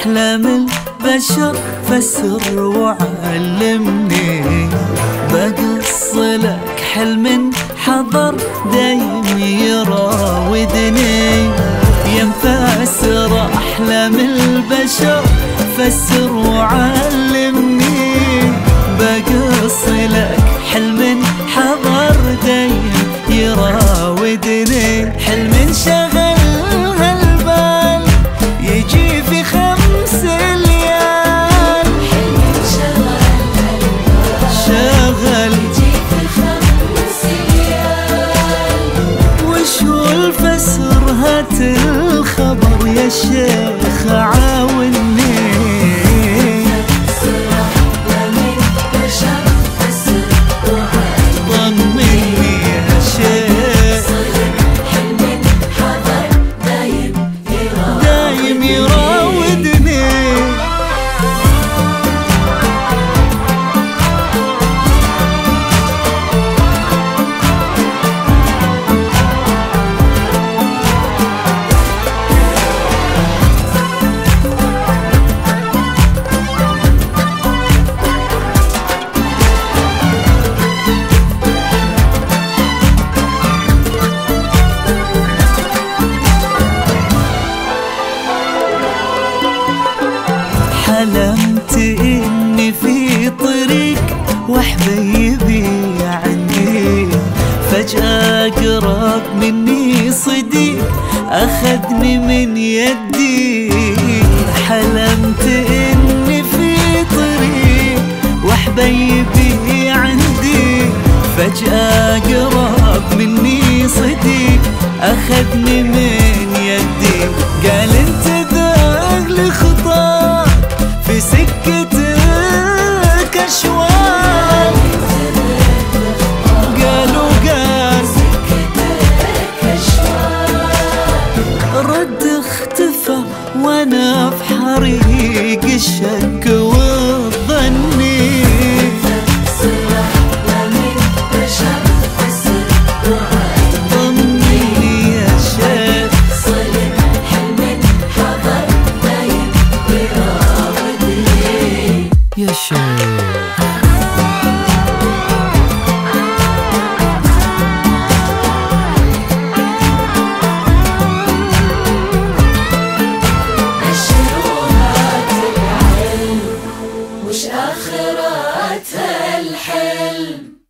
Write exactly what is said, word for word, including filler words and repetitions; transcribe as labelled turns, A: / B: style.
A: أحلام البشر فسر وعلمني، بقص لك حلم حضر دايم يراودني. يا مفسر أحلام البشر فسر وعلمني، بقص لك حلم حضر دايم يراودني. حلم شغل هالبال يجي في خمس ليال،
B: حلم شغل هالبال
A: شغل
B: يجي في خمس ليال.
A: وش هو الفسر؟ هات الخبر يا شيخ عاوني. حلمت إني في طريق وحبيبي عندي، فجأة قرب مني صديق أخذني من يدي. حلمت إني في طريق وحبيبي عندي، فجأة قرب مني صديق أخذني من يدي. قال انت ذاق خطاك في سكتك أشواق، قالوا قال
B: سكتك أشواق.
A: رد اختفى وانا في حريق الشك والظني. يا شيخ
B: مشروعات العلم وش آخرتها الحلم.